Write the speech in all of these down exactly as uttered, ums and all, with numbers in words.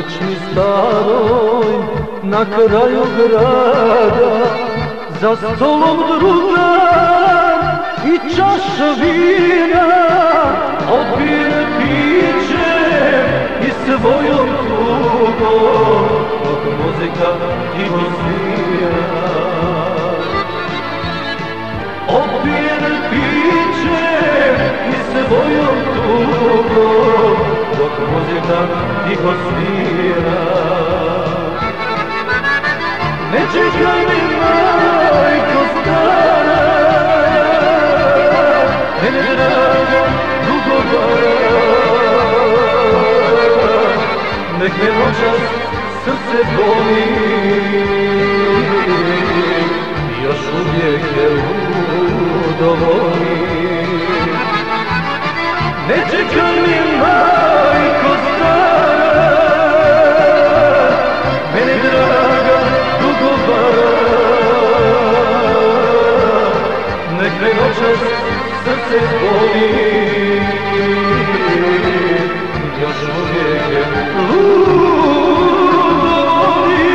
krčmi staroj na kraju grada, za stolom drugar i čaša vina, opire piće i svojom tugom, dok muzika tiho svira. Opire piće i svojom tugom, dok muzika tiho svira. Ne čekaj mi, majko stara, mene draga drugovara, nek me noćas srce boli, još uvijek je ludo voli. Ne čekaj mi, majko stara, mene draga drugovara, nek me noćas srce boli, još uvijek je ludo voli.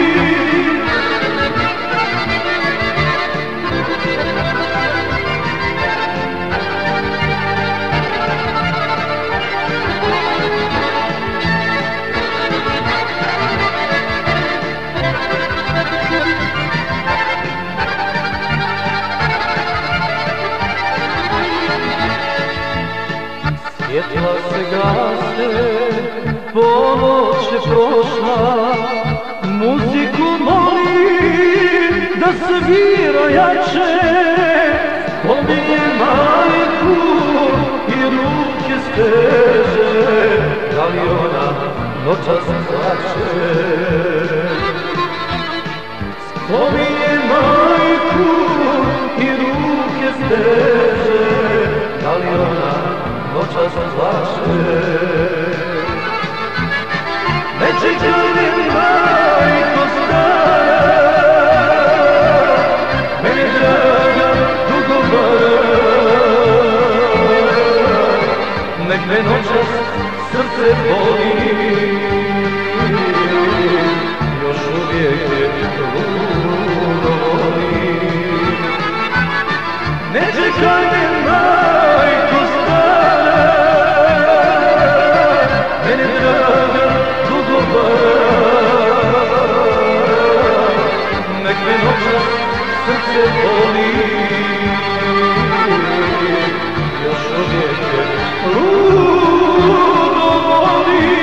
Svjetla se gase, ponoć je prošla, muziku molim da svira jače, spominje majku i ruke steže, da li ona noćas plače. Spominje majku i ruke steže, da li ona noćas plače. Ne čekaj mi, majko stara, mene draga drugovara, nek me noćas srce boli, još uvijek je ludo voli. Ne čekaj mi, majko stara, mene draga drugovara, nek me noćas srce boli, još uvijek je ludo voli.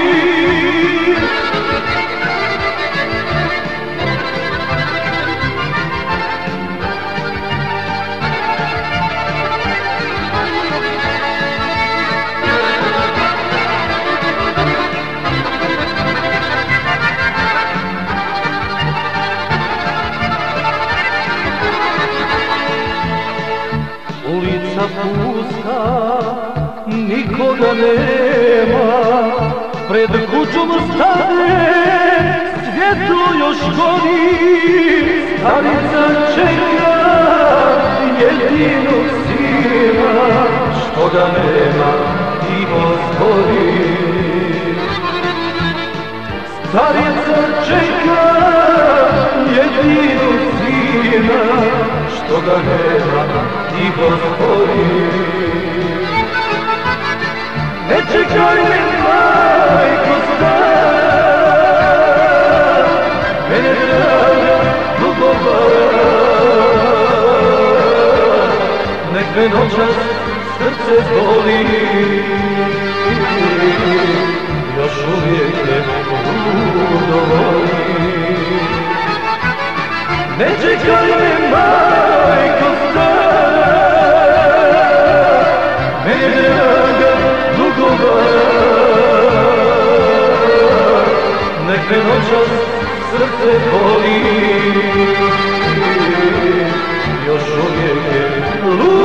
Ulica pusta, nikoga nema, pred kućom stane, svjetlo još gori, starica čeka jedinog sina, što ga nema tiho zgori. Starica čeka jedinog sina, što ga nema tiho zgori. Ne čekaj me, majko stara, mene draga drugovara, nek me noćas srce boli, još uvijek je ludo voli. Ne čekaj me, majko stara, mene draga drugovara, nek me noćas srce boli, još uvijek je ludo.